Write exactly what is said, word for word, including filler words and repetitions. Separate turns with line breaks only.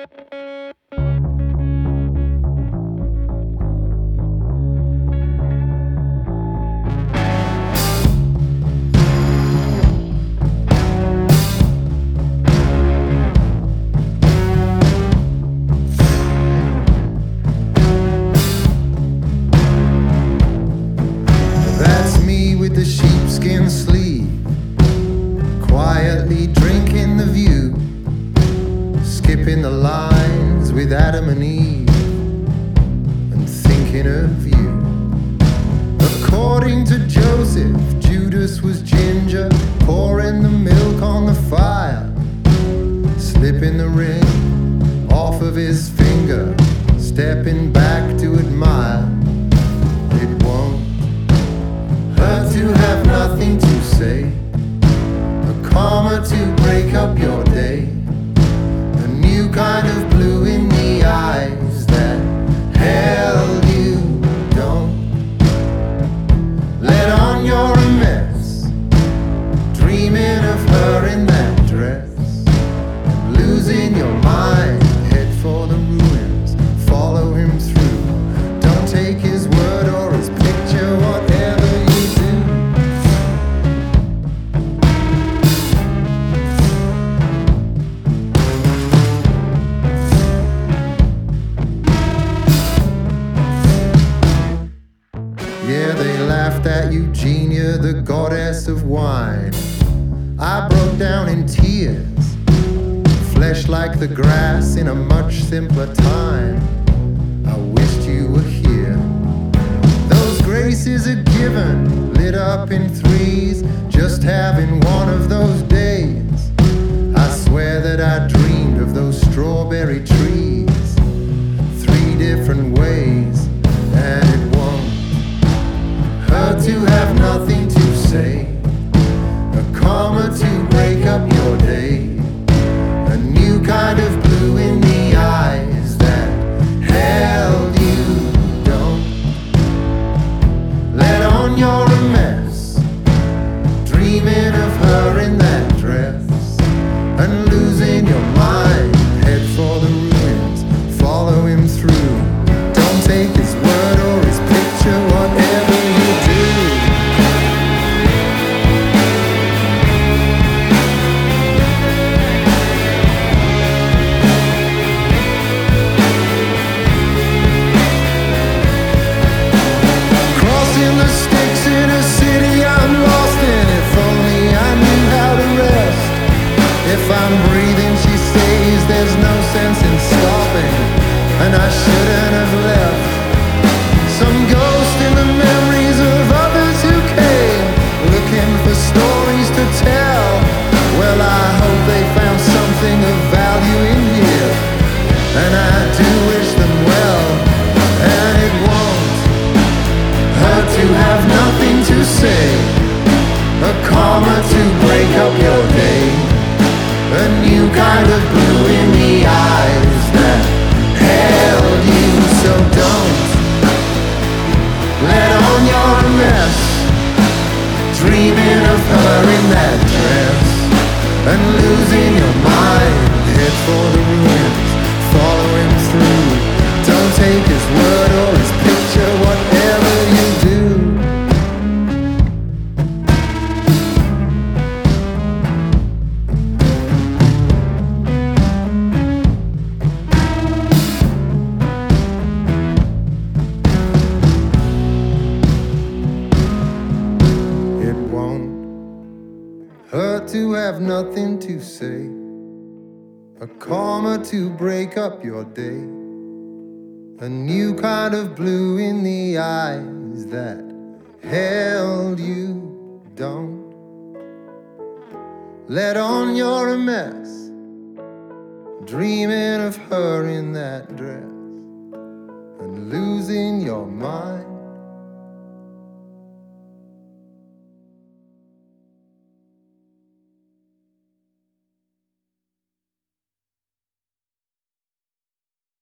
Skipping the lines with Adam and Eve and thinking of you. According to Joseph, Judas was ginger, pouring the milk on the fire, slipping the ring off of his finger, stepping back to admire. It won't hurt to have nothing to say, a comma to break up your day, a new kind of blue in the eyes that held you. Don't let on you're a mess, dreaming of her in that dress, and losing your mind, head for the ruins, follow him through. Don't take his word or his picture, whatever you do. Yeah, they laughed at Eugenia, the goddess of wine. I broke down in tears, flesh like the grass in a much simpler time. I wished you were here. Those graces are given, lit up in threes, just having one of those days. I swear that I dreamed of those strawberry trees, three different ways, and it won't hurt to have nothing to say, a comma to break up your day, a new kind of blue in the eyes that held you. Don't let on you're a mess, dreaming of her in that dress, and losing your mind, head for the ruins, follow him through. Don't take his word or his picture, whatever you do. Crossing the sticks in a city I'm lost in. If only I knew how to rest. If I'm breathing, she says there's no sense in stopping, and I shouldn't have left. Some ghost in the memories of others who came, looking for stories to tell. Well, I hope they found something of value in here, and I do wish them well. And it won't hurt to have nothing to say, a comma to break up your day, a new kind of blue in the eyes that held you. So don't let on your mess, dreaming of her in that dress, and losing your mind, head for the ruins, follow him through. Don't take his word or his picture, whatever you do. It won't hurt to have nothing to say, a comma to break up your day, a new kind of blue in the eyes that held you. Don't let on you're a mess, dreaming of her in that dress, and losing your mind,